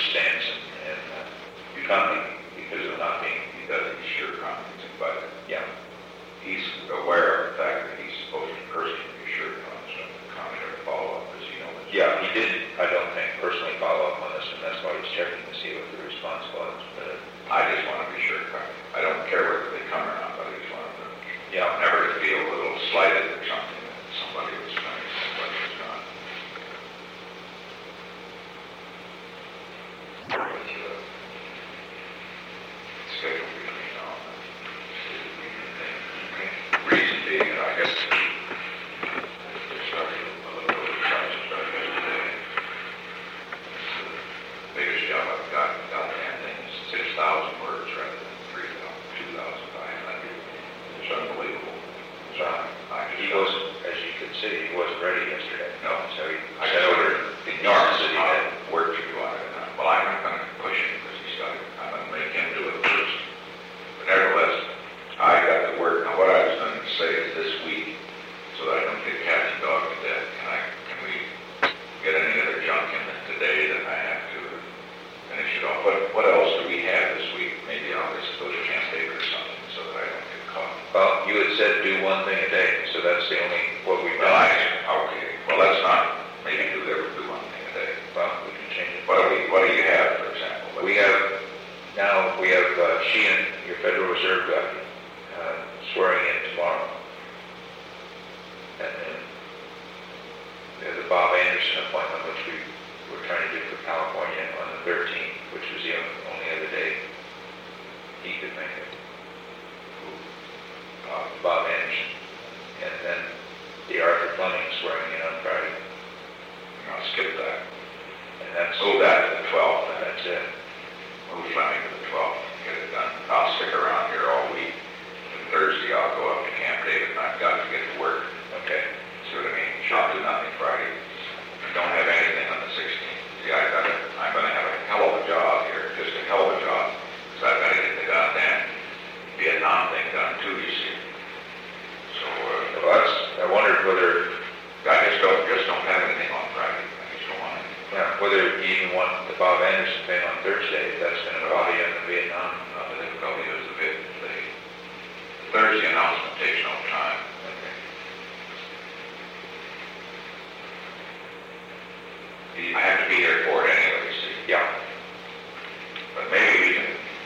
stance and coming because of not being. He doesn't assure comments, but Yeah. he's aware of the fact that he's supposed to personally assure comments from the comment or follow-up, because he knows. Yeah, he didn't, I don't think, personally follow up on this, and that's why he's checking to see what the response was. But I just want to be sure. I don't care whether they come or not, but I just want to, never to feel a little slighted or something that somebody was coming, somebody was not. Schedule between now and then. Reason being, and I guess they started a little bit of trying to start yesterday. The biggest job I've got that thing is 6,000 words rather than 2,500. It's unbelievable. So he wasn't, as you could see, he wasn't ready yesterday. No. So I just ordered enormous amount of work to do on it. Well, I'm not going to push him because he's got it. I'm going to make him do it first. But nevertheless, I got to work. Now, what I was going to say is this week, so that I don't get cats and dogs to death, can we get any other junk in it today that I have to finish it off? What else do we have this week? Maybe I'll just go to Camp David or something so that I don't get caught. Well, you had said do one thing a day, so that's the only, what we've done. Okay. Well, let's not maybe do one thing a day. Well, we can change it. What do you have, for example? We have Sheehan, your Federal Reserve guy, swearing in tomorrow. And then we have the Bob Anderson appointment, which we were trying to do for California on the 13th, which was the only other day he could make it. Bob Anderson. And then the Arthur Fleming swearing in on Friday. I'll skip that. And that's Move that to the 12th. And that's it. Move Fleming to the 12th. Get it done. I'll stick around here all week. And Thursday I'll go up to Camp David and I've got to get to work. Okay. See what I mean? I'll do nothing Friday. I don't have anything on the 16th. See, I'm going to have a hell of a job here. Just a hell of a job. Because I've got to get the goddamn Vietnam thing done too, you see. So, I wondered whether, I just don't have anything on Friday. I just don't want anything. whether you even want the Bob Anderson thing on Thursday, if that's going to bother you in the Vietnam. The difficulty is the Thursday announcement takes no time. Okay. I have to be here for it anyway, see. Yeah. But maybe we can.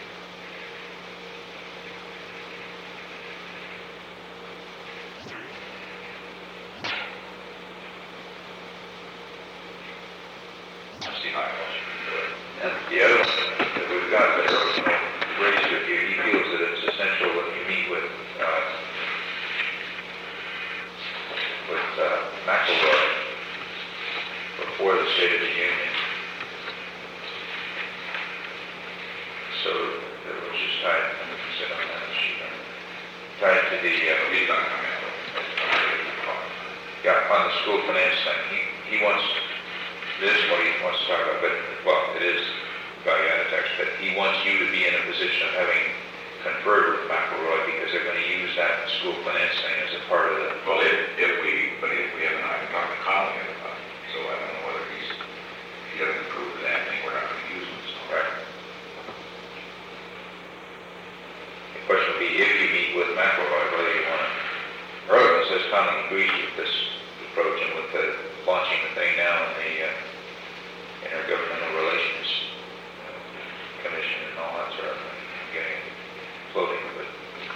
See how else you can do it. And the other one that we've got that raised with you, he feels that it's essential that you meet with McElroy before the State of the Union. So it was just tied, I'm going to sit on that sheet, tied to the, He's not coming out. on the school finance thing. He wants, this is what he wants to talk about, but, well, it is value-added tax, but he wants you to be in a position of having conferred with McElroy because they're going to use that school finance thing as a part of the... Well, if we haven't, I can talk to Conley about it, so I don't know whether if he doesn't approve of that thing, we're not going to use it, so. Right. The question would be if you meet with McElroy, whether you want to... Ehrlichman says Conley agrees with this approach and with the launching the thing now in the Intergovernmental Relations Commission and all that sort of thing, getting it floating, but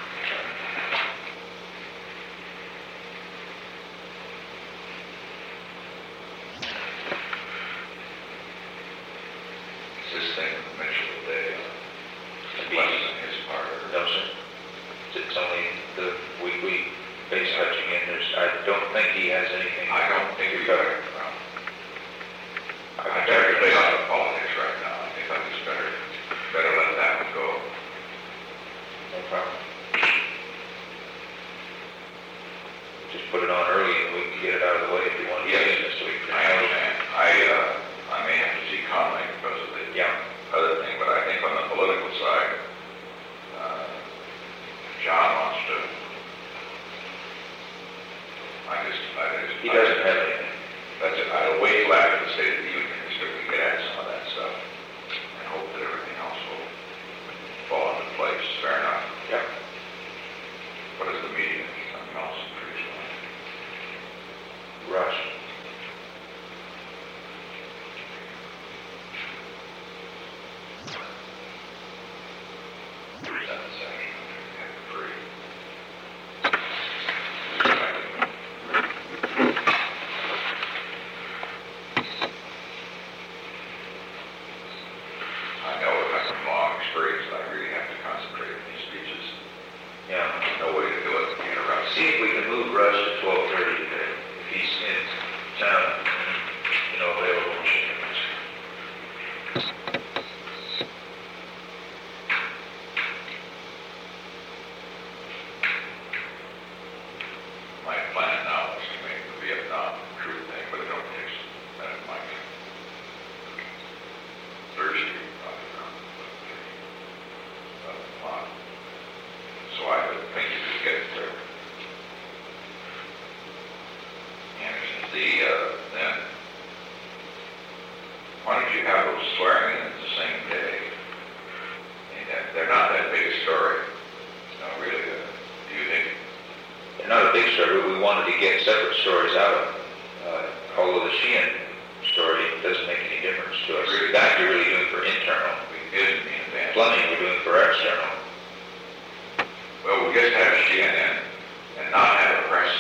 Is this thing Mitchell today, less than his part, or? no, sir. It's only the weekly base touching in. I don't think he has anything. I don't think we got it. I I better lay out of politics right now. I think I just better let that one go. No problem. Just put it on early and we can get it out of the way if you want to get it this week. I understand. I may have to see Conley because of the other thing, but I think on the political side, John wants to. He doesn't have anything. experience that I really have to concentrate on these speeches. Yeah. No way to do it, interrupt. See if we can move Russ to 12:30 today, if he's in town, available. My plan now is to make the Vietnam truth thing, but it don't fix that might Thursday, so I would think you could get it there. And then, why don't you have those swearing-ins the same day? And they're not that big a story. No, really, do you think? They're not a big story, but we wanted to get separate stories out of them. Although the Sheehan story doesn't make any difference to us. Really? That you're really doing for internal. We didn't mean that. Fleming we're doing for external. Well, we just have Sheehan in and not have a press,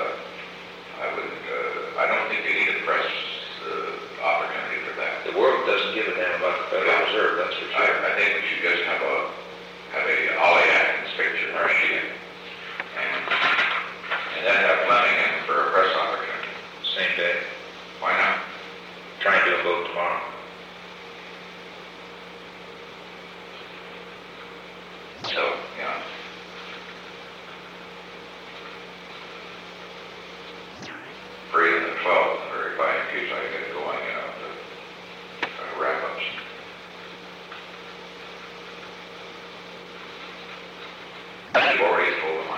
I don't think they need a press opportunity for that. The world doesn't give a damn about the Federal Reserve, that's for sure. I think we should just have a Ollie Atkins picture or Sheehan. And then have Fleming in for a press opportunity. Same day. Why not? Try and do them both tomorrow. So, yeah. Free on the 12th, very fine, in case I get going, the wrap-ups. You've already told them,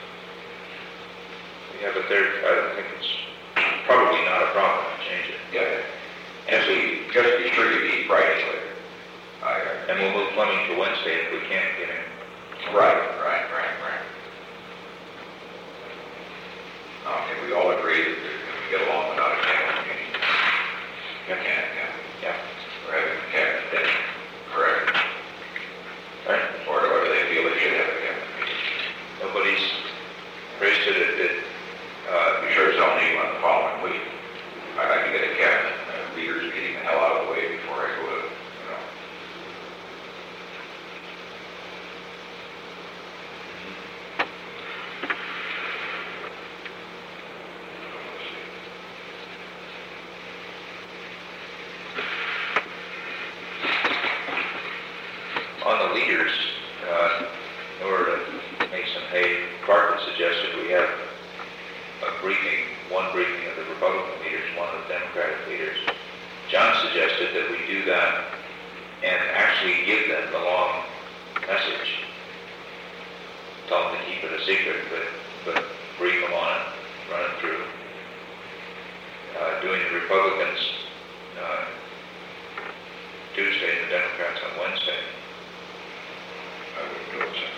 Yeah, but I don't think it's probably not a problem to change it. yeah. And so you just be sure you eat Friday later. And we'll move Fleming to Wednesday if we can't get him. Right. Okay, we all agree that we get along without a cabinet meeting. Yeah. We're having a cabinet day, correct? Right? Or whether they feel they should have a cabinet meeting. Nobody's raised it. Be sure it's only one the following week. I'd like to get a cabinet leaders meeting the hell out of the way before I go to, On the leaders, in order to make some hay, Clark had suggested we have one briefing of the Republican leaders, one of the Democratic leaders. John suggested that we do that and actually give them the long message. Tell them to keep it a secret, but brief them on it, run it through. Doing the Republicans Tuesday and the Democrats on Wednesday. I wouldn't do it.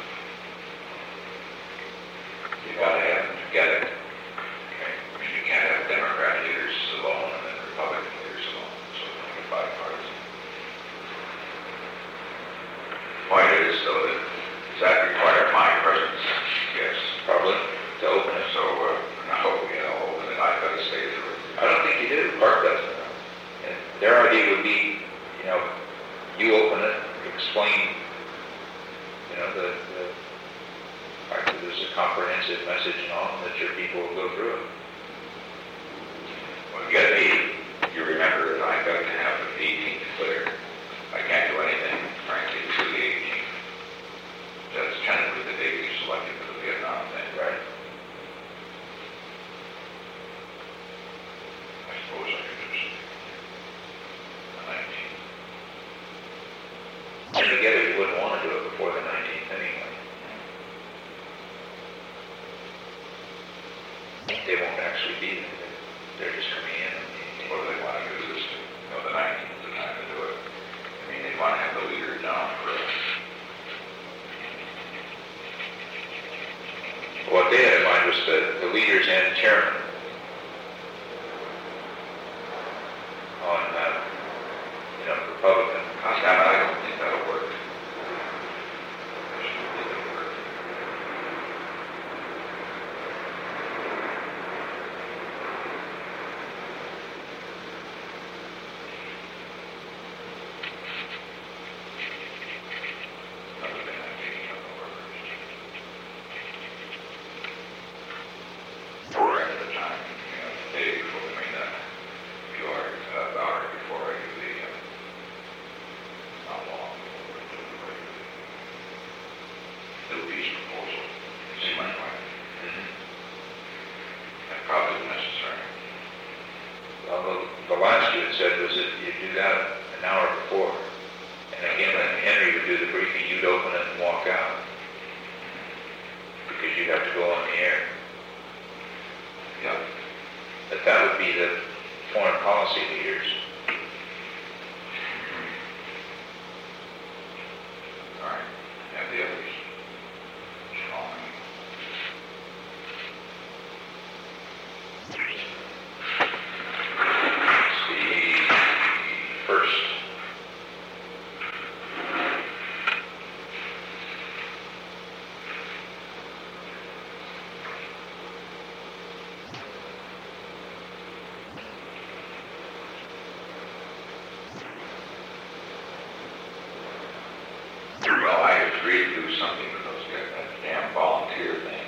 You gotta have them together. Okay. I mean, you can't have Democrat leaders alone and then Republican leaders alone. So it's like a bipartisan. Point is, though, does that require my presence? Yes. Probably, to open it. So, open it, I've got to stay through it. I don't think you do. Clark doesn't. And their idea would be, you open it, explain, the fact that there's a comprehensive message and all, and that your people will go through it. Well, get me, you remember that I've got to have the 18th clear. I can't do anything, frankly, through the 18th. That's tentatively the date we selected for the Vietnam thing. Right? I suppose I could just the 19th. And together, you wouldn't want to do it before the 19th anyway. They won't actually be there. They're just coming in. What do they want to do this to? The 19th is the time to do it. I mean, they want to have the leader down for What they had in mind was the leaders and chairman on, Republican. I don't think that'll work. I shouldn't think it'll work. the briefing, you'd open it and walk out. Because you'd have to go on the air. Yeah. But that would be the foreign policy leaders. All right. And the others. Strong. The first. Well, I agreed to do something with those guys, that damn volunteer thing.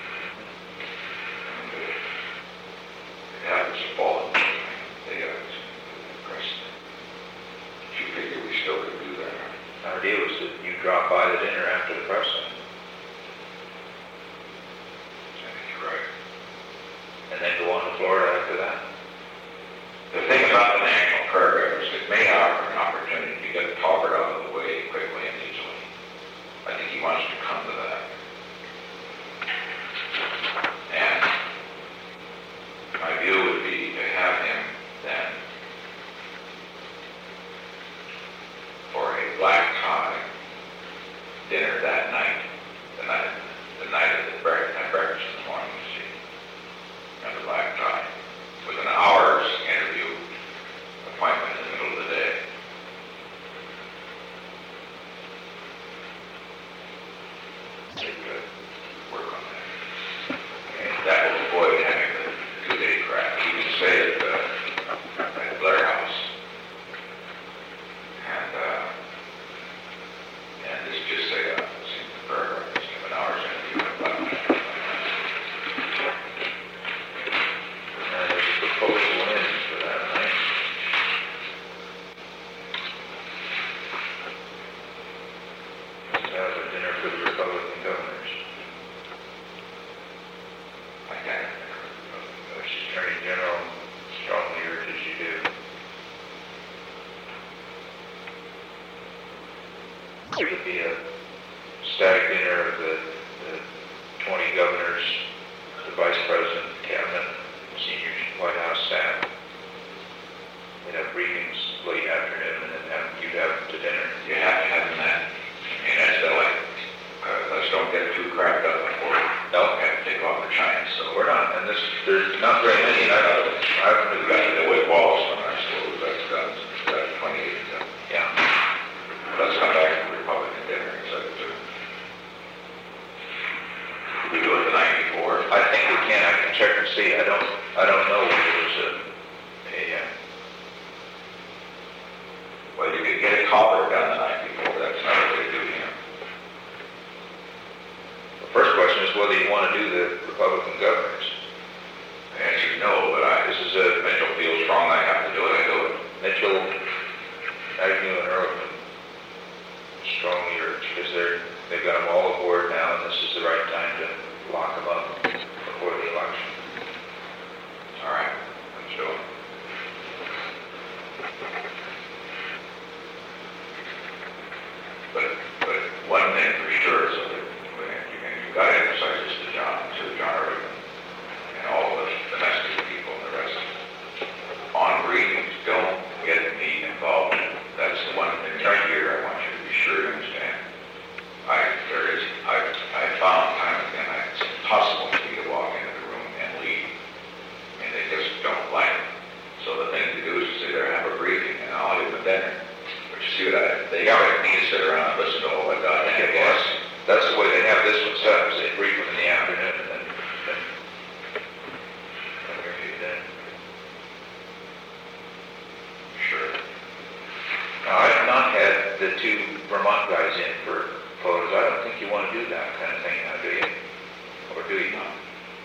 And it happens to fall in the thing. They got pressed. Did you figure we still could do that? Our idea was that you drop by the dinner after the press thing, I think you're right. and then go on to Florida after that. The thing about the national program is it may offer an opportunity to get Talbot out of the way quickly and easily. I think he wants to come to that. And my view would be to have him then for a black tie dinner that night, the night of the breakfast in the morning, you see, and a black tie, with an hour's interview appointment in the middle of the day. They could work on that. And that will avoid having the 2-day crap. You can stay at Blair House. And just say, see the program, just have an hour's interview. There's a proposal in for that night. Let's have a dinner for the Republican governors, Like that. which Attorney General strongly urges you do. It would be a static dinner of the 20 governors, the Vice President, Cabinet, senior White House staff. They'd have briefings late afternoon, and then you'd have to dinner. You have to have them that. I mean, that's the like, let's don't get too cracked up before we have to take off the China. So We're not, and there's not very many, and I haven't we've got to do with Wallaston, I suppose. That's 28. yeah. Let's come back to the Republican dinner instead of two. We do it the night before. I think we can. I can check and see. I don't know if there's a Well, you could get a copper done the night before. That's another way to do it. the first question is whether you want to do the Republican governors. The answer is no, but Mitchell feels strong I have to do it. I do it. Mitchell, Agnew, and Ehrlichman strongly urge, because they've got them all aboard now, and this is the right time to lock them up before the election. All right, let's do it. But one thing for sure is that you've got to emphasize this to John Ehrlichman, and all of us domestic people and the rest. On briefings, don't get me involved. That's the one thing right here I want you to be sure to understand. I found time and again it's impossible for me to walk into the room and leave. I mean, they just don't like it. So the thing to do is to sit there and have a briefing, and I'll give them a dinner. But you see what they expect me to sit around and listen to all that goddamn gas. That's the way they have this one set up, is they brief them in the afternoon, and then interview then. Sure. Now, I have not had the two Vermont guys in for photos. I don't think you want to do that kind of thing now, do you? Or do you not?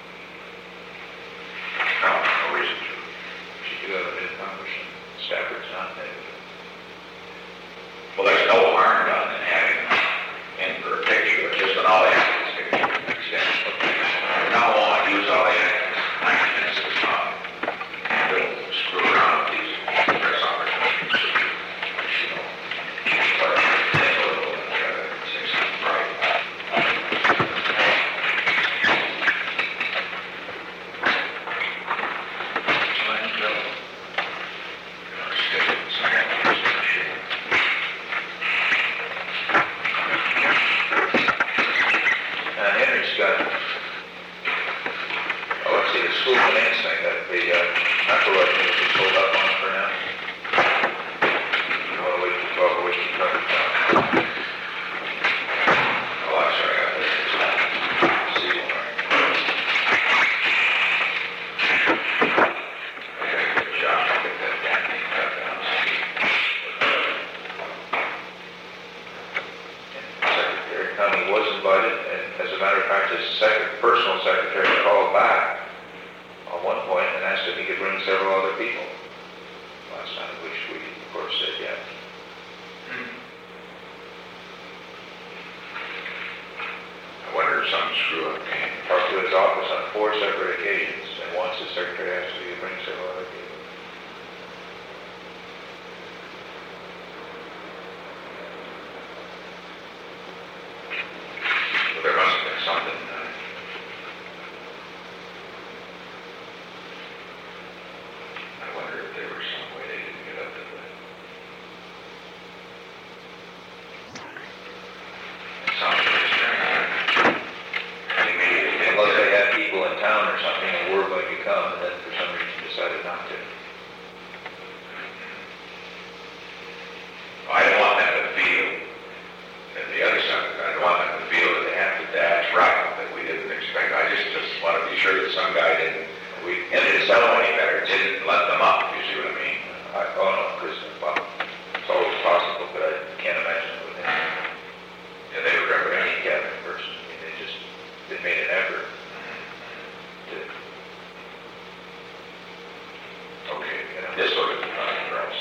No reason to. You do have a new congressman. Stafford's not there. Well, there's no harm done in having them in for a picture, but just an all they have is picture. Understand? From now on, use all they have 9 minutes at a time. And don't screw around with these press opportunities. You know, start to think a little and try to was invited, and as a matter of fact, his personal secretary called back on one point and asked if he could bring several other people last time, which we, of course, said yes. I wonder if some screw up came. Talked to his office on 4 separate occasions, and once his secretary asked if he could bring several other people. Well, there must have been something. I wonder if there was some way they didn't get up to that. It sounds pretty strange. Unless they had people in town or something and were going to come, and then for some reason decided not to. I don't want them to feel, and the other side, I don't want them to feel that they have to dash right, that we didn't expect. I just want to be sure that some guy didn't, and didn't know any better, didn't let them up, you see what I mean? Oh no, because, well, it's always possible, but I can't imagine it with him. Yeah, they were Or ready. any cabinet person. I mean, they made an effort to, Okay, you know. this sort of girls.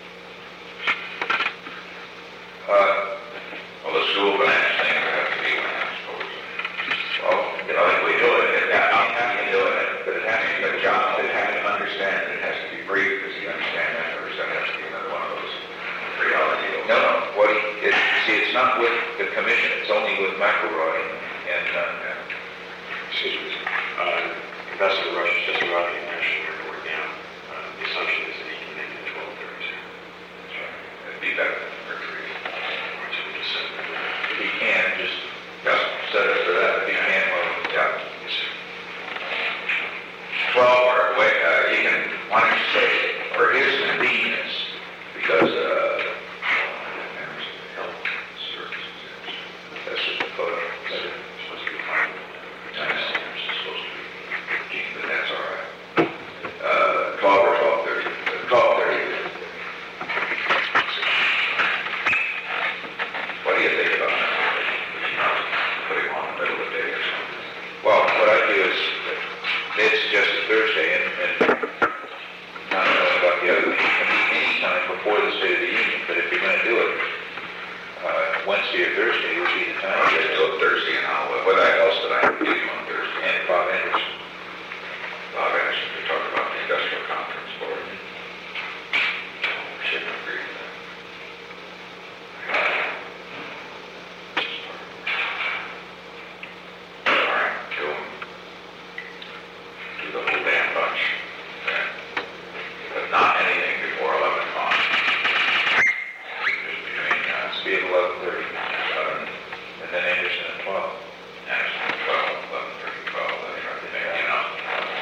Well, the school finance thing would have to be one, I suppose. Well, You know, if we do it, I'm happy to do it, but it has to be a job, it has to understand, it has to be brief, because you understand that, or it has to be another one of those 3-hour deals. no, see, it's not with the commission, it's only with McElroy, and, Excuse me, Ambassador Rush, just about the national report down. The assumption is that he can make it 12:30. That's right. It'd be better than Mercury. Which we just said. if he can, just Yes. set it for that, if he can, well, Yeah. Yes, sir. 12, or wait, you can, why don't you say, for his convenience, because, health services. that's just a photo. Supposed to be fine. I know, it's supposed to be 15, but that's all right. 12 or 12:30. 12:30. What do you think about that? Put him on the middle of the day or something. Well, what I do is, Ned suggested Thursday, and not knowing about the other, it can be any time before the State of the Union, but if you're going to do it, Wednesday or Thursday would be the time. I'll just do it Thursday, and what else did I give you on Thursday? And Bob Anderson. Bob Anderson, we talked about the industrial conference board. Shouldn't agree with that. All right, do the whole damn bunch. Okay. But not anything before 11 o'clock. Just between, It's be at 11:30, 11, and then Anderson at 12. Anderson, 12, 11:30, 12, that's right, they make it up.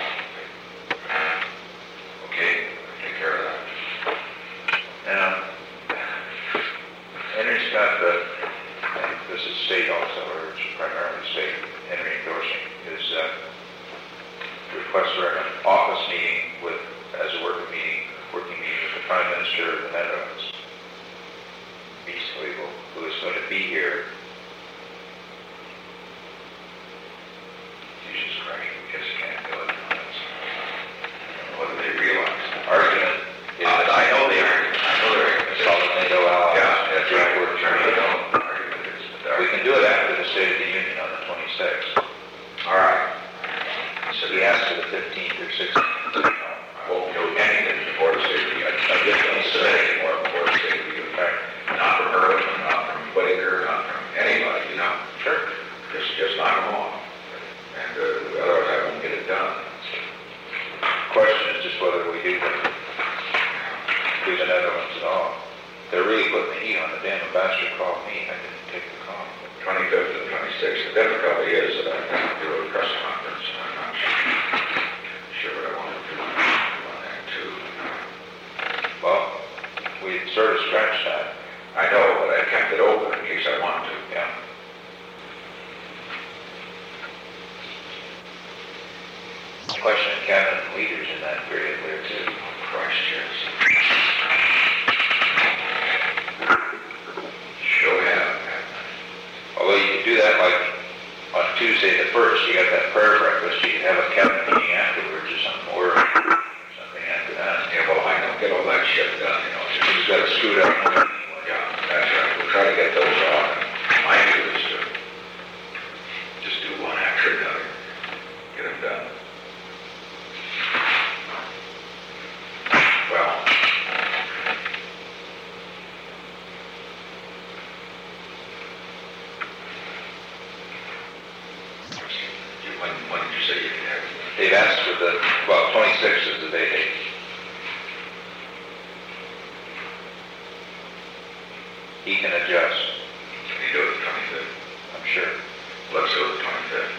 Okay, take care of that. Now, Henry's got and this is state also, or it's primarily state, Henry endorsing his request for an office meeting as a working meeting with the Prime Minister of the Netherlands, basically, who is going to be here. Jesus Christ, we just can't do it. What do they realize? Argument is I know the argument. I know the argument. Solomon Dow. Yeah, that's right. Work Attorney, attorney. no, argument is the We can do it after the State of the Union on the 26th. All right. So he asked for the 15th or 16th. I won't do anything before the state of the union. I just don't say anymore before the state of the union. Not from Earlham, not from Whitaker, not from anybody, you know. Sure. Just knock them off. And otherwise I won't get it done. Question is just whether we do the Netherlands at all. They're really putting the heat on the damn ambassador called me. I didn't take the call. 25th and 26th. The difficulty is that I'm going to do a press conference. I'm not sure what I want to do on that too. Well, we sort of scratched that. I know, but I kept it open in case I want to. Yeah. Question of cabinet leaders in that period there too. Christ, yes. Sure have. Although you could do that like Tuesday the 1st, you got that prayer breakfast, you can have a cabinet meeting afterwards or something, or something after that. Yeah, well, I don't get all that shit done, you know. You've got to scoot up. Yeah, that's right. We'll try to get those off. My view is to just do one after another. Get them done. Well, when did you say you could have it? They've asked for the, 26th is the date. He can adjust, Can you do it the 25th? I'm sure. Let's go to the 25th.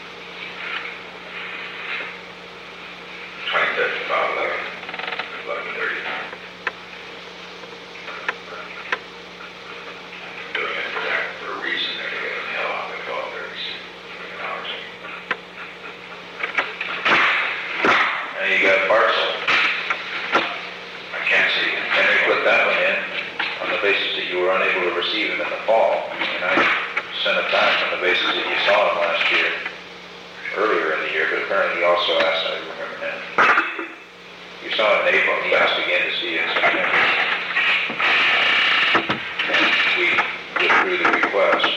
25th, about 11:30. Doing it for that, for a reason, they're going to get the hell off at 12:30 hours. Now you got Barcel. I can't see it. Henry put that one in on the basis that you were unable to receive him in the fall. And I sent it back on the basis that you saw him last year, earlier in the year, but apparently he also asked, I remember now. You saw him in April, he asked again to see you in September. And we withdrew the request.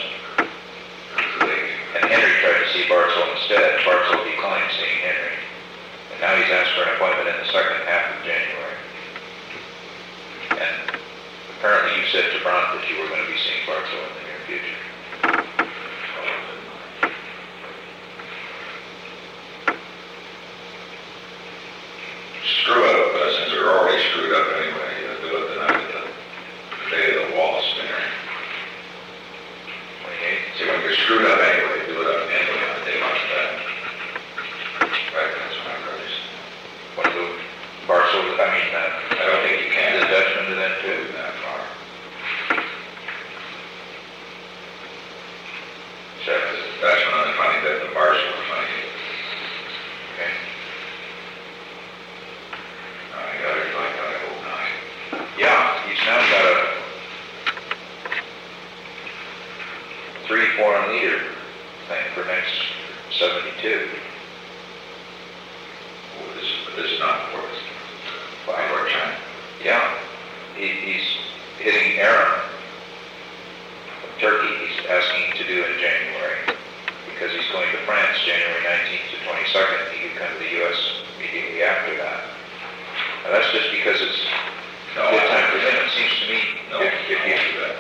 And Henry tried to see Barcel instead. Barcel declined seeing Henry. And now he's asked for an appointment in the second half of January. And apparently you said to Brandt that you were going to be seeing Barcel in the near future. Screw up, since they're already screwed up anyway, do it the night of the day of the Wallace dinner. 28th. See, when you're screwed up anyway, do it up anyway on a day like that. Right, that's what I'm really saying. Want to move Barcel, I don't think you can. the Dutchman to then too? Move that far. Check. That's when I'm funny that the bars were funny. Okay. I got it like that whole night. Yeah, he's now got a 3 foreign leader thing for next 72. Oh, this is not for us. For China. Yeah, he's hitting Aram from Turkey. He's asking to do in January because he's going to France January 19th to 22nd. He could come to the U.S. immediately after that. Now that's just because it's a good time for him. It seems to me No, if you answer that.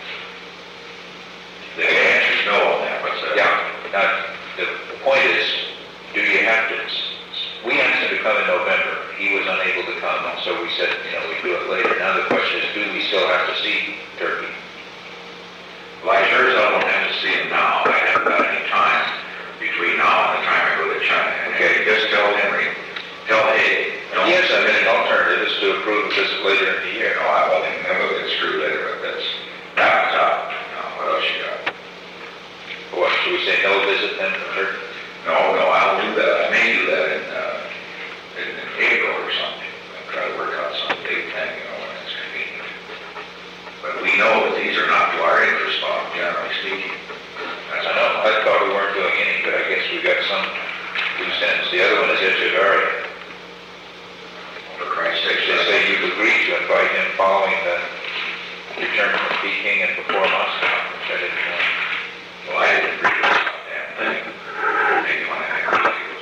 The answer is no on that. What's that? Yeah. Now, the point is, do you have to? We asked him to come in November. He was unable to come, so we said, we do it later. Now the question is, do we still have to see Turkey? Well, I sure as hell don't have to see him now. I haven't got any time between now and the time I go to China. Okay, just tell Henry, Hay, don't Yes, send an any alternative is to approve a visit later in the year. No, I will think maybe we'll get screwed later, but that one's out. Now, what else you got? What, should we say no visit then from Turkey? No, I'll do that. I may do that in April or something. I'll try to work out some big thing, when it's convenient. But we know that these are not to our interest, generally speaking. That's I know, I thought we weren't doing any, but I guess we got some loose ends. The other one is Echeverria. For Christ's sake, They say you've agreed to invite him following the return from Peking and before Moscow, which I didn't know. well, I didn't agree to this damn thing. Maybe when I have videos.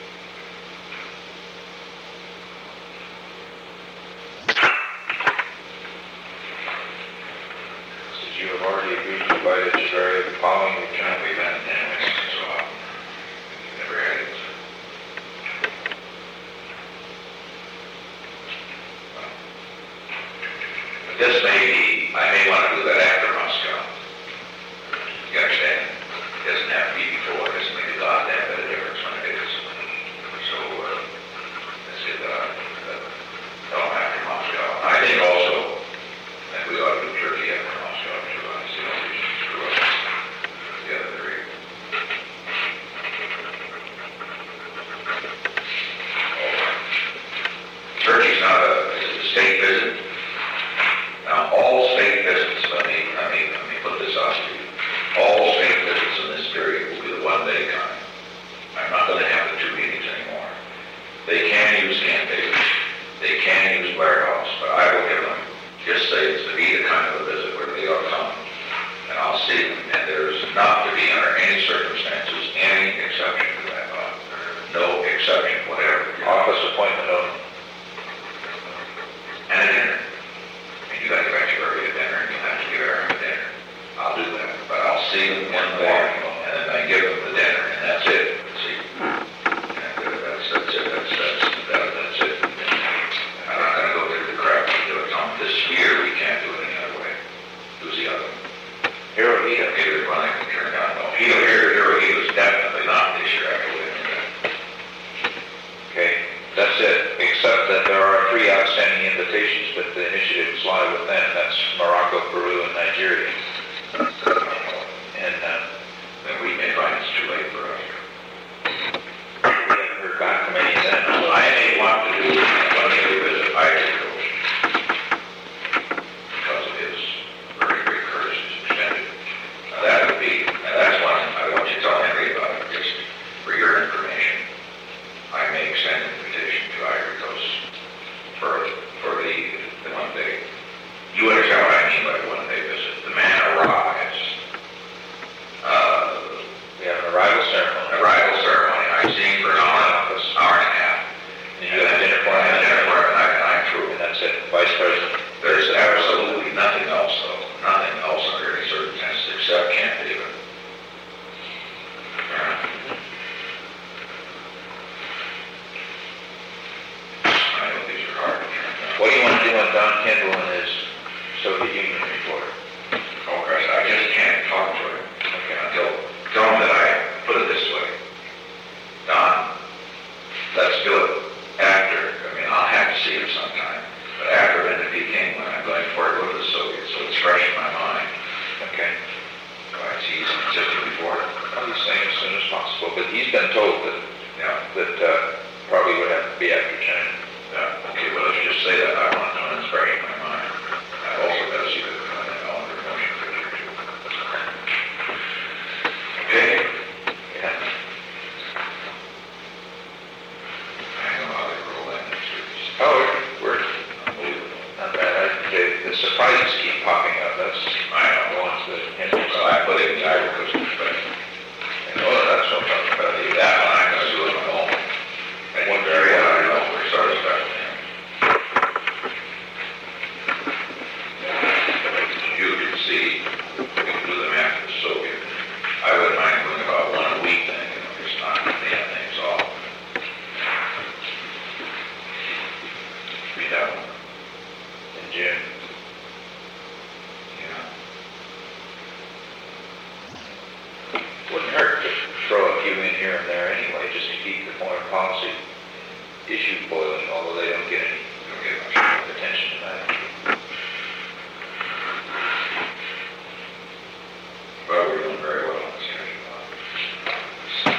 Since you have already agreed to invite Echeverria following the return. We've had it so often. Never had it. But this may be, I may want to do that after Moscow. You understand? It doesn't have to be before, it doesn't make a lot that bit of difference when it is. So, let's get tell them after Moscow. I think also that we ought to do Turkey after Moscow too. I see no reason to screw up the other three. Turkey's not a state visit. Now, all state visits Hirohito. Either one I can turn down. No, Hirohito is definitely not this year, I believe. Okay, that's it, except that there are 3 outstanding invitations, but the initiatives lie with them. That's Morocco, Peru, and Nigeria. And Then we may find it's too late for us. we haven't heard back from any of them. So I may want to do a visit Ivory Coast because of his very great courtesy extended. That would be, and that's one I want you to tell Henry about, just for your information. I may extend an invitation to Ivory Coast for the 1 day. You understand what I mean by the 1 day visit? The man arrives. we have an arrival ceremony. Arrival ceremony. I see him for an hour and a half. And you have dinner for him. And I'm through. And that's it, Vice President. There's absolutely nothing else, though. Nothing else under any circumstances except Camp David. I know these are hard to turn down. What do you want to do on Don Kendall and his Soviet Union report? Oh, Christ, I just can't talk to him. Okay, until tell him that I put it this way. Don, let's do it after. I mean, I'll have to see him sometime. But after Benedict came, when I'm going forward with the Soviets, so it's fresh in my mind. Okay. Right, he's insisted before. Well, he's saying as soon as possible, but he's been told that Yeah. probably would have to be after China. Yeah, okay, well, let's just say that I want to know it's fresh in my mind. I've also got to see the calendar motion picture too. Okay? Yeah. I know how they roll that next week. Oh, we're Unbelievable. not bad. The surprises keep popping up. That's I know. the ones that Henry So I put it in the Ivory Coast perspective. that's what I'm talking about. That one I'm going to do at my home. And one area I know we're sort of special to him. You can see, we can do them after the Soviet. I wouldn't mind doing about 1 a week then, just not the things off. Be that one. In June. Yeah. Wouldn't hurt to throw a few in here and there anyway, just to keep the foreign policy issue boiling, although they don't get any Don't get much. attention tonight. Well, we're doing very well on this schedule.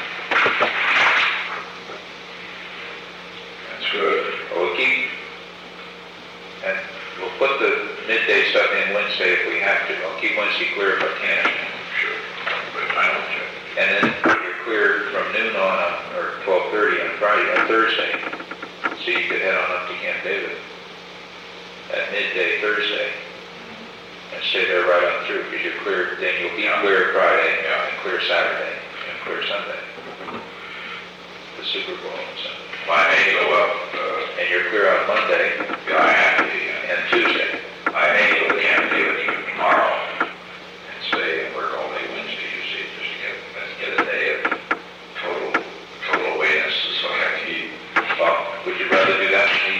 That's good. We'll keep, and we'll put the midday stuff in Wednesday if we have to. I'll keep Wednesday clear if I can. Sure. But I don't check. And then you're clear from noon on, or 12:30 on Friday, on Thursday. So you could head on up to Camp David at midday Thursday and stay there right on through, because you're clear, then you'll be clear Friday, and clear Saturday, and clear Sunday. The Super Bowl and Sunday. Well, I may go up, And you're clear on Monday yeah, I have to be, and Tuesday. I may go to Camp David even tomorrow and stay and work all day Wednesday, you see, just to get a day of total awareness, so I have to eat. Well, would you rather do that than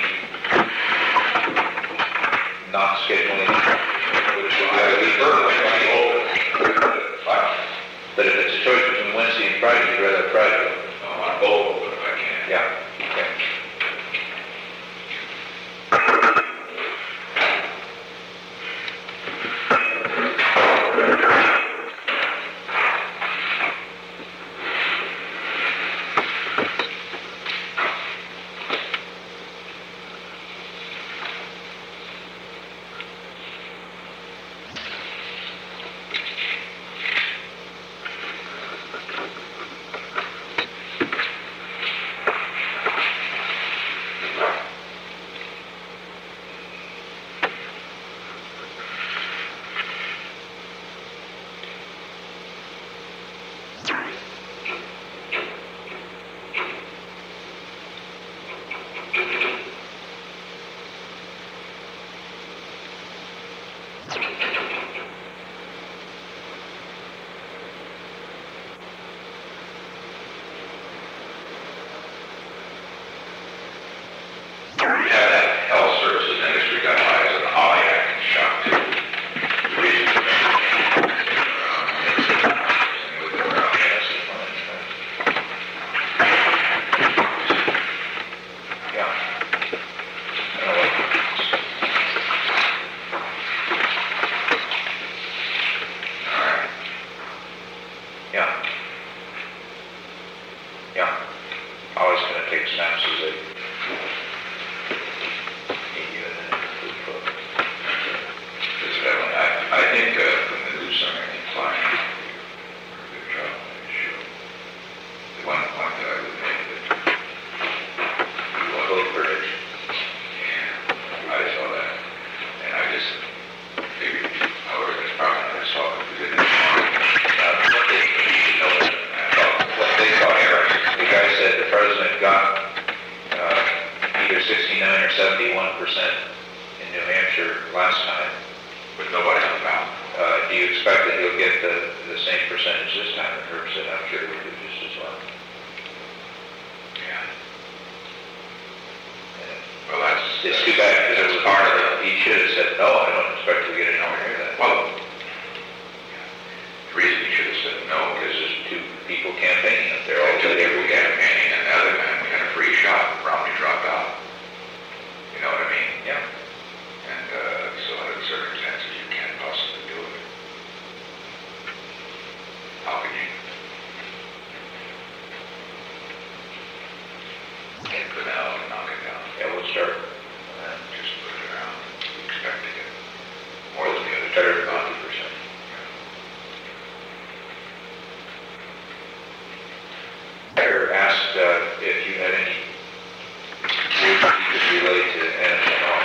not scheduling? I would prefer like But if it's a choice between Wednesday and Friday, you'd rather have Friday. I want both open if I can. Yeah. Okay. Yeah. Yeah. Always going to take snaps as they need you and then food for. It's definitely, I think from the news summary, flying, a good job on that show. The one point that I would make that You want to vote for it? I saw that, and I just figured, however, that's probably not I saw it, because it didn't What they, what they thought, the guy said the president got either 69 or 71% in New Hampshire last time. with nobody on the ballot. Do you expect that he'll get the same percentage this time? And Herb said, I'm sure he'll do just as well. Yeah. And Well, that's... it's too bad, because it was part of it. He should have said, no, I don't expect to get anywhere near that. Well, the reason he should have said no, Because because there's two people campaigning up there all until day, they every were campaigning, and the other man, we had a free shot, Romney dropped out. You know what I mean? Yeah. And so under the circumstances, you can't possibly do it. How can you? Get it out and knock it down. Yeah, we'll start. Just put it around. Expect to get more than the other Better two. than 50%. Better asked if you had any words that you could relay to NSNR.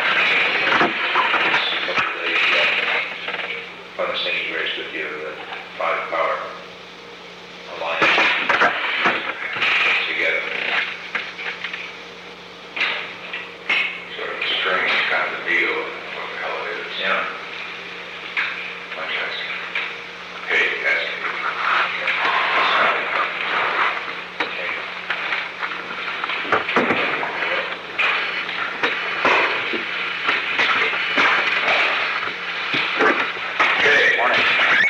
On this thing you raised with you, the 5-power alliance together. Sort of a strange kind of deal, what the hell it is. Yeah. Much as, hey, that's me. Okay. Okay, morning.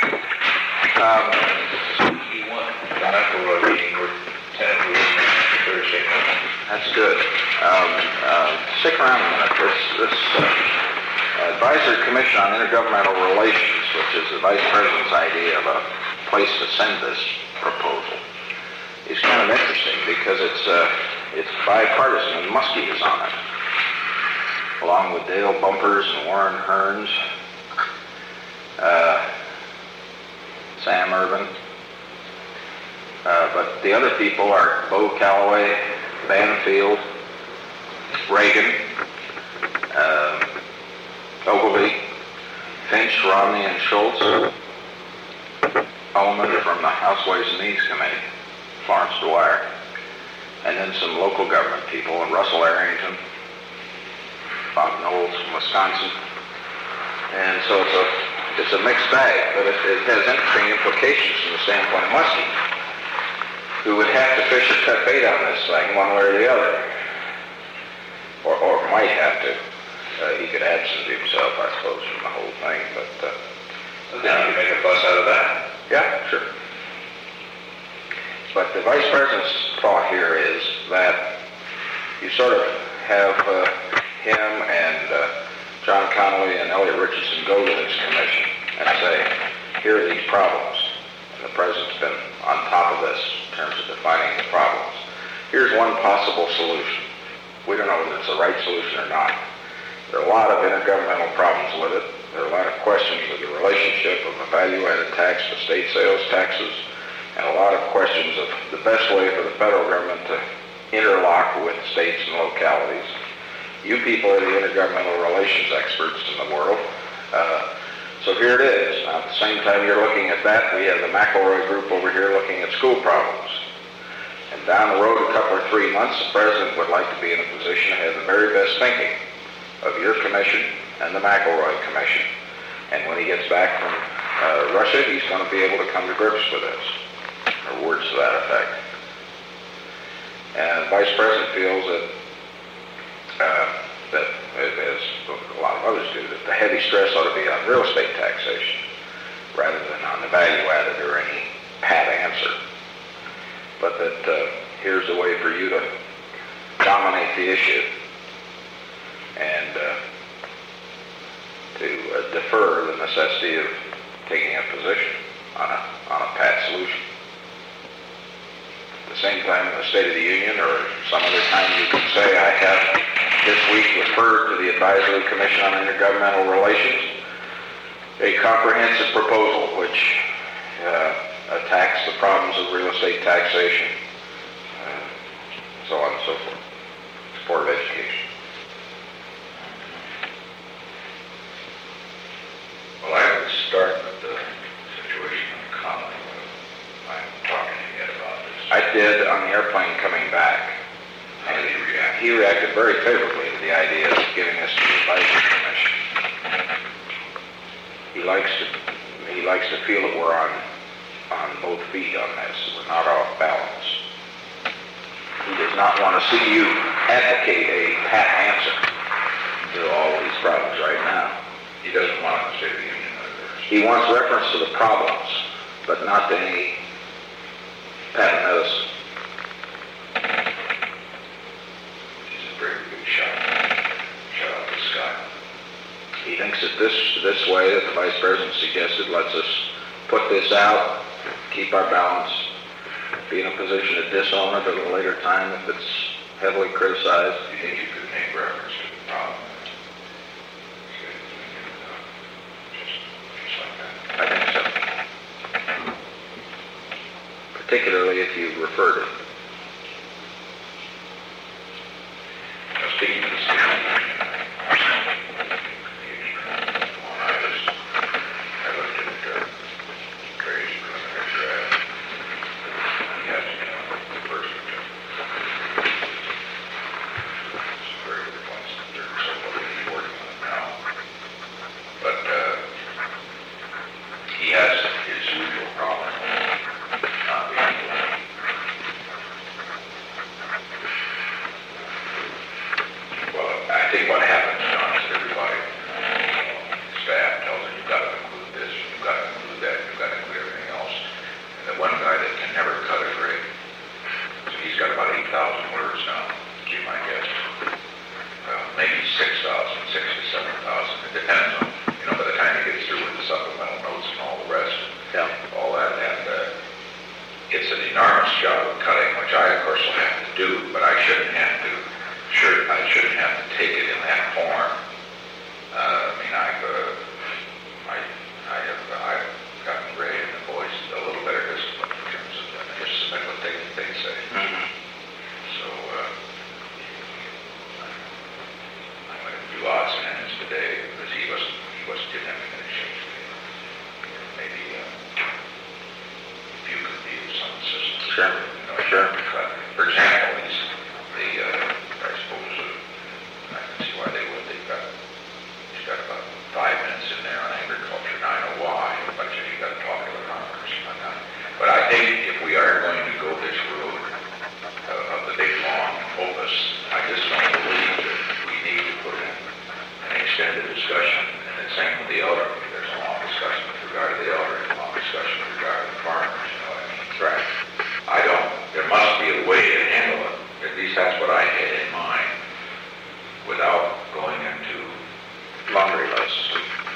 E1, the McElroy meeting, we're tentatively Thursday night. That's good. Stick around a minute. This Advisory Commission on Intergovernmental Relations, which is the Vice President's idea of a place to send this proposal, is kind of interesting because it's bipartisan, and Muskie is on it, along with Dale Bumpers and Warren Hearns, Sam Ervin. But the other people are Bo Calloway, Banfield, Reagan, Ogilvy, Finch, Romney, and Schultz, Ullman from the House Ways and Means Committee, Florence Dwyer, and then some local government people, and Russell Arrington, Bob Knowles from Wisconsin. And so it's a mixed bag, but it has interesting implications from the standpoint of Muskie, who would have to fish or cut bait on this thing one way or the other, or might have to. He could absent himself, I suppose, from the whole thing, but... Then you can make a fuss out of that. Yeah, sure. But the Vice President's thought here is that you sort of have him and John Connolly and Elliot Richardson go to this commission and say, here are these problems. And the President's been on top of this in terms of defining the problems. Here's one possible solution. We don't know whether it's the right solution or not. There are a lot of intergovernmental problems with it. There are a lot of questions of the relationship of a value-added tax to state sales taxes, and a lot of questions of the best way for the federal government to interlock with states and localities. You people are the intergovernmental relations experts in the world. So here it is. Now, at the same time you're looking at that, we have the McElroy group over here looking at school problems. And down the road, a couple or 3 months, the President would like to be in a position to have the very best thinking of your commission and the McElroy Commission. And when he gets back from Russia, he's going to be able to come to grips with this, or words to that effect. And the Vice President feels that, as a lot of others do, that the heavy stress ought to be on real estate taxation rather than on the value added or any pat answer. But that here's a way for you to dominate the issue and to defer the necessity of taking a position on a pat solution. State of the Union, or some other time you can say, I have this week referred to the Advisory Commission on Intergovernmental Relations a comprehensive proposal which attacks the problems of real estate taxation, so on and so forth, support of education. Well, I would start with the situation in the colony. I'm talking to you yet about this. I did on the airplane coming back. How did he react? He reacted very favorably to the idea of giving us the Advisory Commission. He likes to feel that we're on both feet on this. We're not off balance. He does not want to see you advocate a pat answer to all of these problems right now. He doesn't want the State of the Union either. He wants reference to the problems, but not to any patent medicine. He's a very good shot out of the sky. He thinks that this way that the Vice President suggested lets us put this out, keep our balance, be in a position to disown it at a later time if it's heavily criticized. Do you think you could make reference to the problem? Just like that. I think so. Particularly if you referred it. Now, speaking of the State of the Union, I looked at Trey's preliminary draft. He has the first of them. It's very good points. They're so what he's working on now. But he has his usual problem, not being able to. Well, I think what happens, John, is everybody, staff tells him, you've got to include this, you've got to include that, you've got to include everything else. And the one guy that can never cut a grade, so he's got about 8,000 words now, be my guess. Maybe 6,000, 6,000 to 7,000, it depends on, by the time he gets through with the supplemental notes and all the rest, Yeah. all that, and it's an enormous job of cutting, which I, of course, will have to do, but I shouldn't have to. I shouldn't have to take it in that form. I've gotten Ray and the boys a little better discipline in terms of just submit what they say. Mm-hmm. So I'm going to do odds and ends today because he didn't have to finish it. Maybe if you could be of some assistance. Sure. Sure. For example, I suppose I can see why they would. He's got about 5 minutes in there on agriculture, and I know why, but you've got to talk to the farmers and whatnot. But I think if we are going to go this road of the big long opus, I just don't believe that we need to put in an extended discussion, and the same with the elderly. There's a long discussion with regard to the elderly, a long discussion with regard to the farmers, you know what I mean? Right. There must be a way to handle it. At least that's what I had in mind, without going into Laundry list.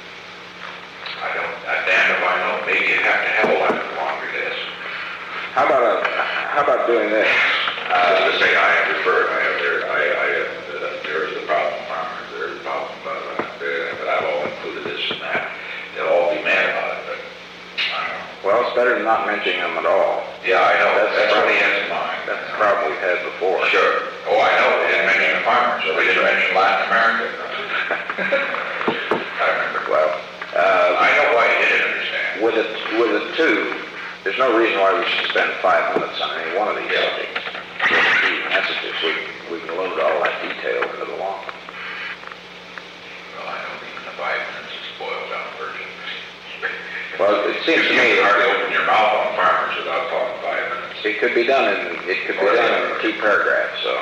damn if I know, maybe you have to have a laundry list. How about doing this? Just to say, I have referred, there's the problem, farmers, there's the problem, but I've all included this and that. They'll all be mad about it, but I don't know. Well, it's better than not mentioning them at all. Yeah, I know, that's what he probably- has in mind. That's the problem we've had before. Sure. Oh, I know, they didn't mention the farmers, or they didn't mention Latin America. I remember. Well, I know why you didn't understand. with the two, there's no reason why we should spend 5 minutes on any one of these Yeah. subjects. With 2 messages, we can load all that detail into the long. Well, I know even the 5 minutes is boiled down version. Well, it seems to You me can hardly open your mouth on farmers without talking 5 minutes. it could be done in 2 paragraphs. So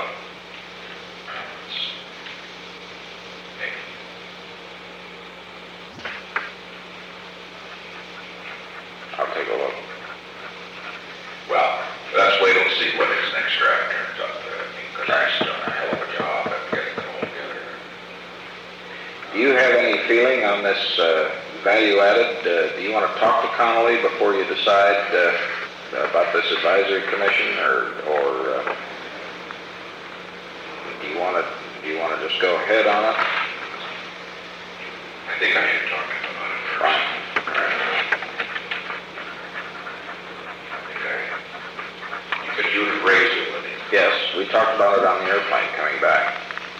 I'll take a look. Well, let's wait and see what his next draft turns out to be, because he's done a hell of a job at getting it all together. Do you have any feeling on this value added? Do you want to talk to Connolly before you decide about this advisory commission, or do you want to just go ahead on it? I think I should talk to him about it first. Fine. Because you had raised it with him. Yes, we talked about it on the airplane coming back.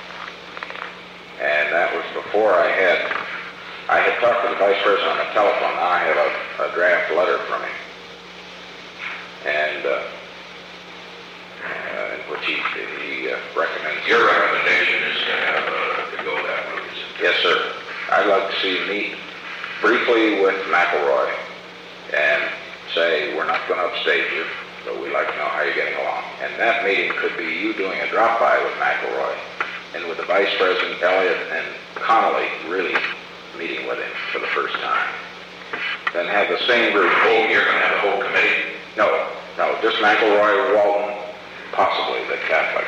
And that was before I had talked to the vice president on the telephone. Now I have a draft letter from him. And in which he recommends. Your recommendation is to go that route, is it? Yes, sir. I'd like to see you meet briefly with McElroy and say, we're not going to upstage you, but we'd like to know how you're getting along. And that meeting could be you doing a drop-by with McElroy and with the Vice President, Elliott, and Connolly really meeting with him for the first time. Then have the same group. Oh, you're going to have a whole committee? No, just McElroy, Walton, possibly the Catholic.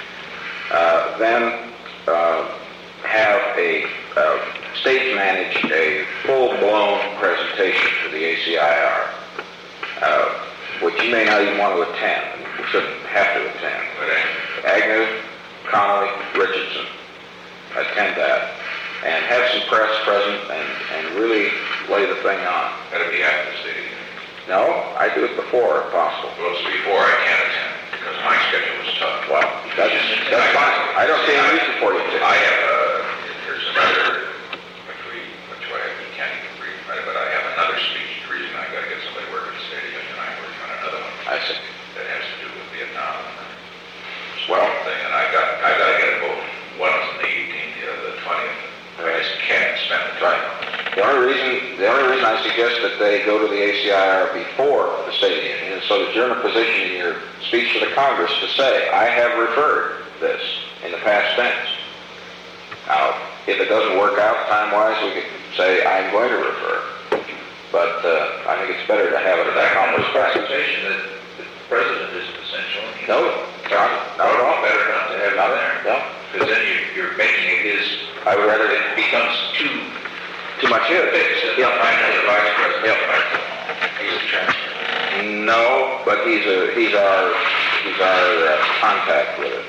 Then have a stage-manage a full-blown presentation to the ACIR, which you may not even want to attend. You shouldn't have to attend. But Agnew, Connolly, Richardson, attend that, and have some press present and really lay the thing on. that'll be after the stadium. No, I do it before if possible. Well, it's before I can't attend, because my schedule is tough. Well, that's fine. I don't see any reason for you to. I have there's another, which way I can't even read, but I have another speech. The reason I got to get somebody working at the stadium, and I'm working on another one. I see. That has to do with Vietnam. Well, Thing, and I got to get it both. One was on the 18th, the other the 20th. I just can't spend the time on this. the only reason I suggest that they go to the ACIR before the stadium is so that you're in a position in your speech to the Congress to say, I have referred this in the past tense. Now, if it doesn't work out time-wise, we could say, I'm going to refer. But I think it's better to have it at that Congress conference. presentation that the president is essential. No, not at all. Better not to have it there. No. Because then you're making it his, I would rather it becomes too much his. fixed. Yeah. Finally, the vice president. Yep. He's a transfer. No, but he's our contact with it.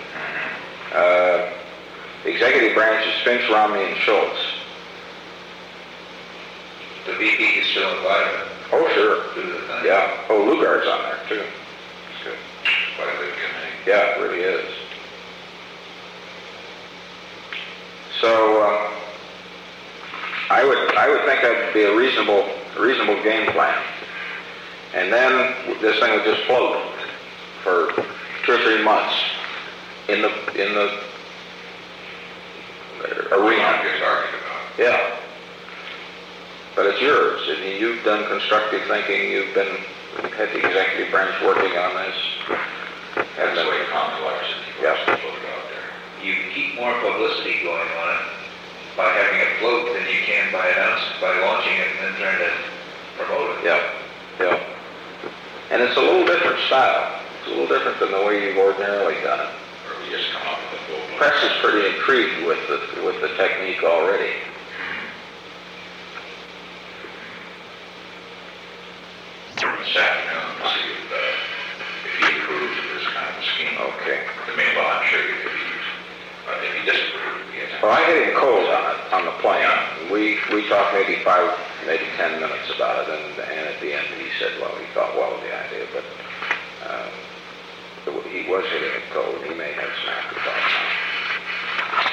The executive branch is Finch, Romney, and Schultz. The VP is still invited Oh, sure. to do the thing. Yeah. Oh, Lugard's on there too. Good. Quite a good committee. Yeah, it really is. So I would think that would be a reasonable game plan. And then this thing would just float for 2 or 3 months in the arena. Gets argued about. Yeah. But it's yours. I mean, you've done constructive thinking. You've had the executive branch working on this. That's the way Tom likes it. He Yeah. wants to put it out there. You keep more publicity going on it by having it float than you can by launching it and then trying to promote it. Yeah. And it's a little different style. It's a little different than the way you've ordinarily done it. Or we just come up with a full. Press is pretty intrigued with the technique already. This afternoon, to see if he approves of this kind of a scheme. Okay. I mean, well, I'm sure you could use, if he disapproves, he has to. Well, I hit him cold on the plane. We talked maybe 10 minutes about it, and at the end he said, well, he thought well of the idea, but he was hitting it cold. He may have some afterthoughts on it.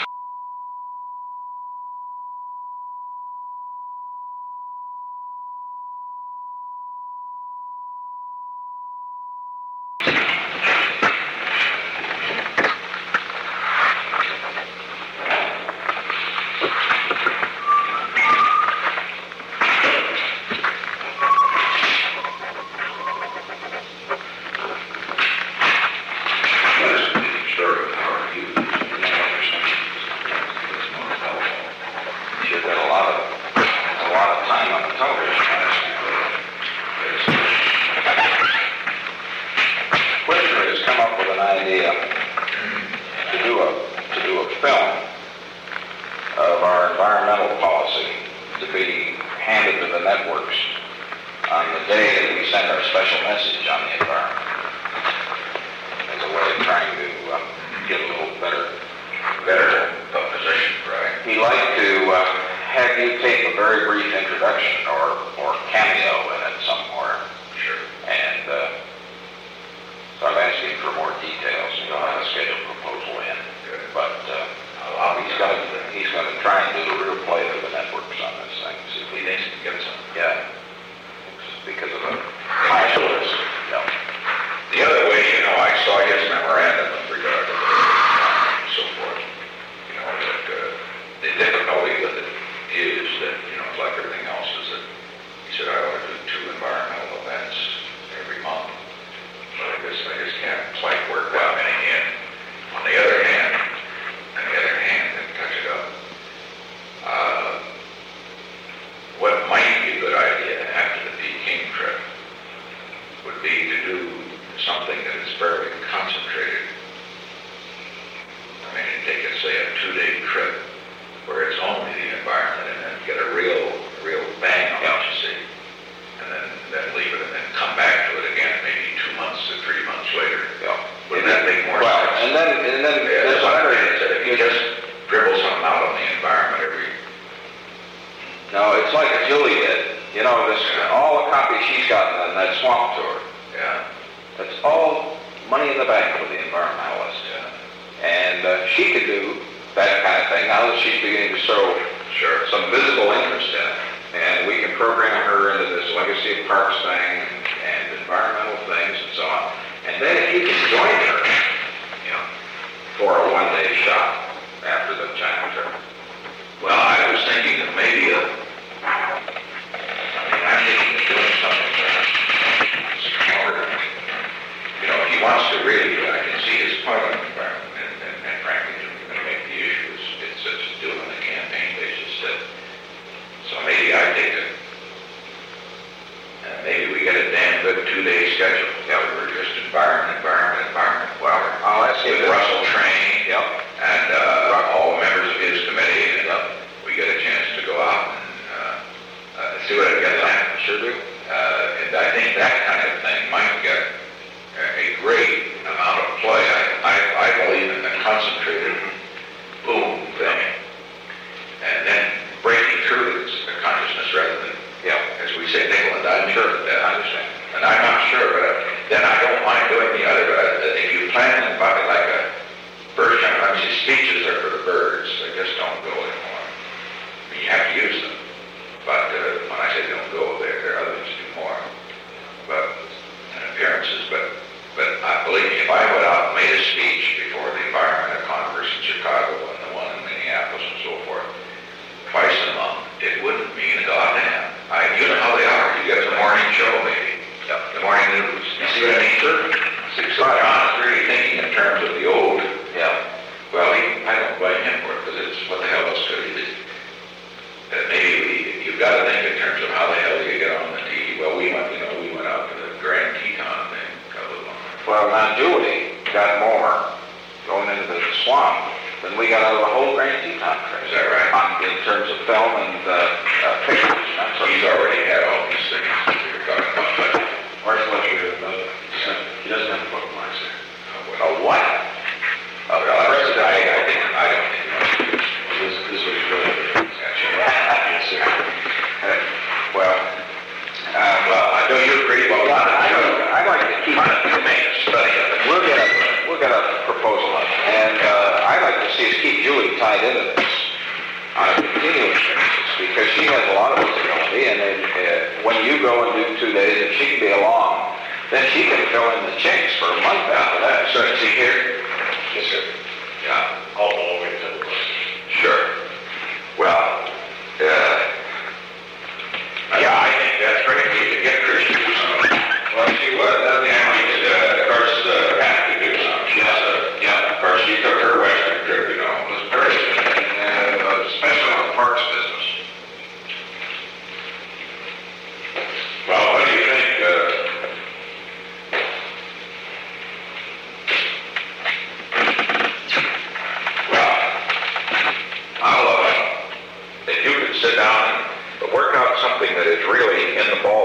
On the today that we send our special message on the environment as a way of trying to get a little better position, right? He'd like to have you take a very brief introduction or cameo in it somewhere. Sure. And so I'm asking for more details. You know how to schedule a proposal in. Good. But he's going to try and do a real play of the networks on this thing. See if He thinks he can get some. yeah. It's because of a high risk. No. The other way, I saw his memorandum with regard to the and so forth. That the difficulty with it is that, it's like everything else, is that he said I ought to do 2 environmental events every month. But I just can't quite work that many in. On the other hand, and touch it up. What might be a good idea after the Peking trip would be to do something that is fairly concentrated. I mean, take it, say, a 2-day trip where it's only the environment, and then get a real bang on it, you see, and then leave it, and then come back to it again, maybe 2 months or 3 months later. Yeah. Wouldn't that make more Well, sense? and then there's That's what another. I mean, is that if you just dribble something out on the environment every. No, it's like Julie did. All the copies she's gotten on that swamp tour. Yeah. That's all money in the bank for the environmentalist. Yeah. And she could do that kind of thing now that she's beginning to show Sure. some visible interest in it. And we can program her into this Legacy of Parks thing and environmental things and so on. And then if you can join her, for a 1-day shot after the China trip. Well, I was thinking that maybe I'm thinking of doing something smarter. If he wants to really, I can see his point on the environment, and frankly, you're going to make the issue, it's just doing the campaign basis that, so maybe I take it, and maybe we get a damn good 2-day schedule. Yeah, we're just environment. Well, I'll ask you With this. Russell Train. Yep. And all the members of his committee, and we get a chance to go out and see what it gets at. Sure do. And I think that kind of thing might get a great amount of play. I believe in the concentrated boom thing, and then breaking through the consciousness rather than, as we say, nickel and dime. Sure. I understand. And I'm not sure, but then I don't mind doing the other. If you plan it by like a bird general, speeches are for the birds. They just don't go anymore. I mean, you have to use them. But when I say don't go, there are others who do more. But appearances. But I believe me, if I went out and made a speech before the Environmental Congress in Chicago and the one in Minneapolis and so forth, twice a month, it wouldn't mean a goddamn. You know how they are. You get the morning show, maybe. The morning news. You see what I mean? Sure. So John's really thinking in terms of the old. Yeah. Well, I don't blame him for it, because it's what the hell else could he do? Maybe you've got to think in terms of how the hell do you get on the TV. Well, we went out to the Grand Teton thing a couple of months. Well, now Julie got more going into the swamp than we got out of the whole Grand Teton trip. Is that right? In terms of film and pictures. He's already had all these things that you're talking about. But Mark Fletcher doesn't. He doesn't have a bookmark, sir. A what? I don't think This was really good. Yes, sir. Well, I know you're pretty well. I'd like to keep Study of it. We'll get a proposal up, and I'd like to see us keep Julie tied into this on a continuous basis, because she has a lot of visibility, and then, when you go and do 2 days, if she can be along, then she can fill in the chinks for a month after that. So is he here? Yes, sir. Yeah. All the way to the west. Sure. Well, I think that's great. We could get Christian to do something. Well, she would. Of course, Pat could do something. Of course, she took her Western trip, it was very interesting, especially on the parks business. Well, what do you think? If you could sit down and work out something that is really in the ball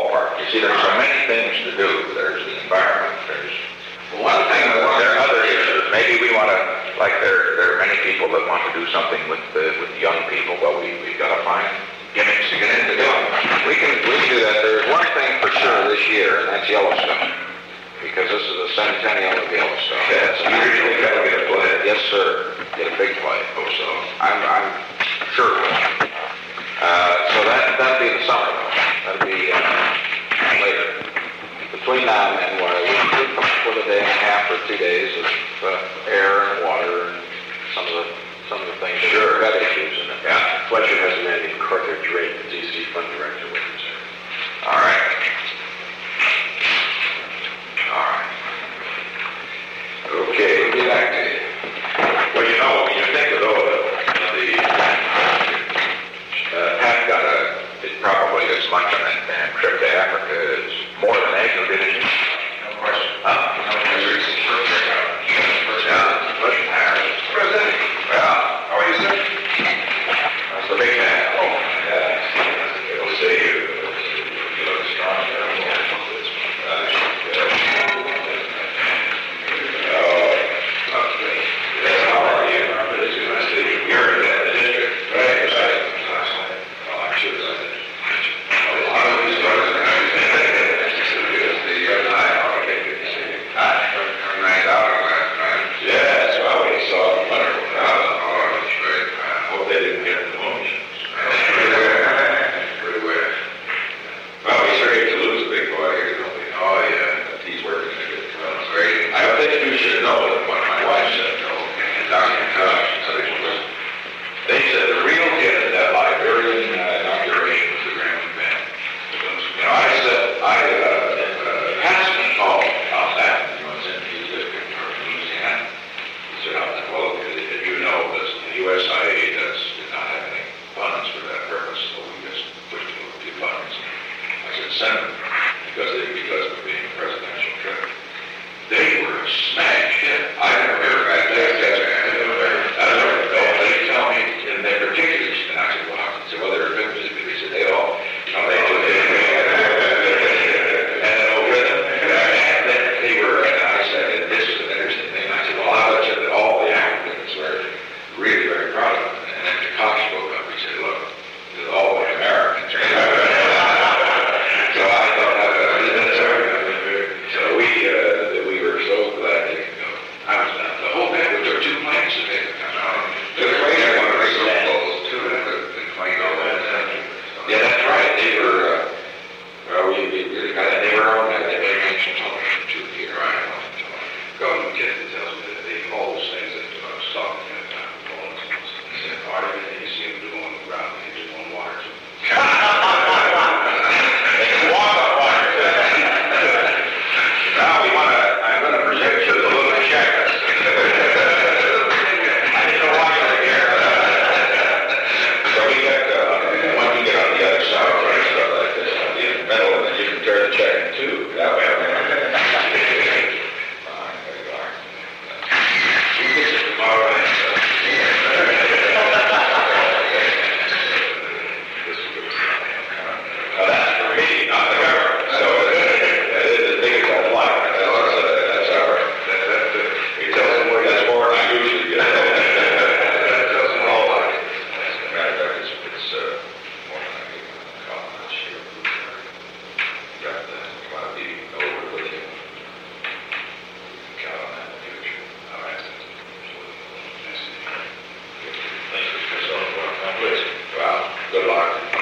do. There's the environment, there's, Well, one thing I want there to... are other issues. Maybe we want to, like there are many people that want to do something with young people, but we've got to find gimmicks to get into doing. We can do that. There's one thing for sure this year, and that's Yellowstone, because this is the centennial of Yellowstone. Yes, you really got to get a play. Yes, sir. Get a big play. Hope so. I'm sure it will. So that'll be the summer. That'll be later. Between now and then, we could come up with a day and a half or 2 days of air and water and some of the things that Sure. are got issues in it. Yeah, Fletcher has a man named Carter Drake, the DC Fund Director, with him, sir. All right. All right. Okay, we'll get back to you. Well, you know, when you think of Pat got probably as much on that damn trip to Africa as more than Agnew did, didn't he? no question. President. Well, how are you, sir? That's the big man. Oh, yeah. It'll say you look strong. How are you? You're in the district, right? Well, I'm sure that. A lot of these brothers and nice out on last night. Yeah, that's why we saw the wonderful crowd. Oh, that's great. I hope they didn't get pneumonia. Pretty well. Well, we sure hate to lose a big boy here, don't we? Oh, yeah. He's working a good well, it's great. I think you should know what my wife said, though. Dr. Koch said it was. They said the real hit of that Liberian inauguration was the Graham band. You know, Passman called on that when he was in his district or Louisiana. He said, well, if you know, the USIA did not have any funds for that purpose, so we just pushed a few funds. I said, send them, because of it being a presidential trip. They were smashed hit. I never heard that. They tell me, and they particularly, and I said, well, how? He said, well, they're victims. He said, they all, they do. And then over them, and they were, and I said, this is an interesting thing. I said, well, I bet you that all the Africans were really very proud of it. And then the Koch spoke up. He said, look, they're all the Americans. So I thought that's so we were so glad they could go. I was the whole band. We took 2 planes to take it. Yeah, that's right. They were. Well, we really got it. They were on that national television too here. Right. Government kid that tells me that they all those things that stopped at that time. All those things. He said, part of it they see them do on the ground. They just want water too. They can walk on water. Now I'm going to present you with a little check. I didn't know why you were here. So we got, when we get on the other side, right, stuff like this, on the middle, and then you can turn the check in two. That way. Fine, there you are. You fix it tomorrow, right? That's for me, not the government. So the biggest of life. That's our. That's more than I usually get. That doesn't all like it. Matter of fact, it's more than I get on the call this year. Got the cloud beating over with you. Count on that in the future. All right. Thanks for yourself. Well, good luck.